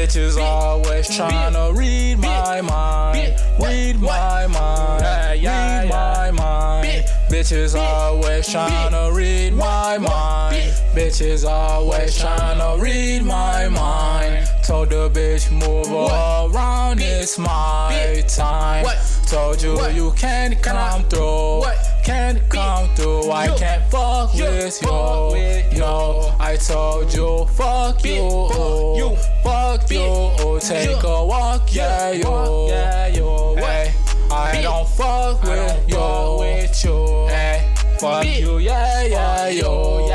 Bitches always tryna read my mind. Read my mind. Read my mind. Bitches always tryna read my mind. Bitches always tryna read my mind. Told the bitch move around, it's my time. Told you you can't come through. Can't come through. I can't fuck with you. No, I told you fuck you. Fuck you. Take a walk, yeah you. Hey, I don't fuck with you. Hey, fuck you, yeah yo.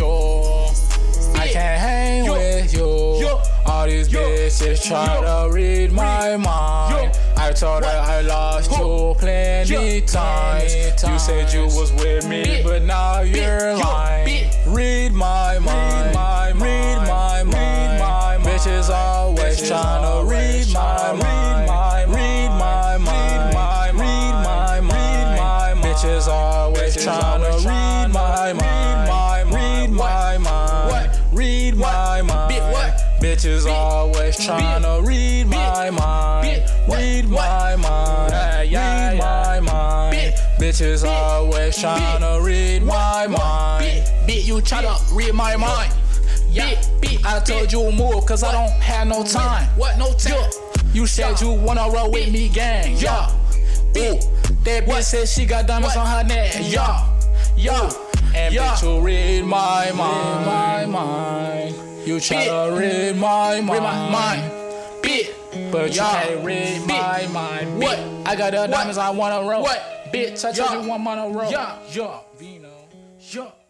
I can't hang with you. All these bitches try to read my mind. I told her I lost you plenty times. You said you was with me, but now you're lying. Read my mind. Read my mind. Bitches always tryna read my mind. Read my mind. Read my mind. Bitches always tryna read my mind. Read my mind. Read my mind. Bitches always tryna read my mind. Read my mind. Read my mind. Bitches always tryna read my mind. Bitch, you tryna read my mind. I told you move cause I don't have no time. What no time? You said you wanna roll with me, gang. Ooh, that bitch said she got diamonds on her neck. And bitch, you read my mind. You tryna read my mind. But you can't read my mind. What? I got the diamonds I wanna roll. What? Bitch, I told you one wanna roll. Vino.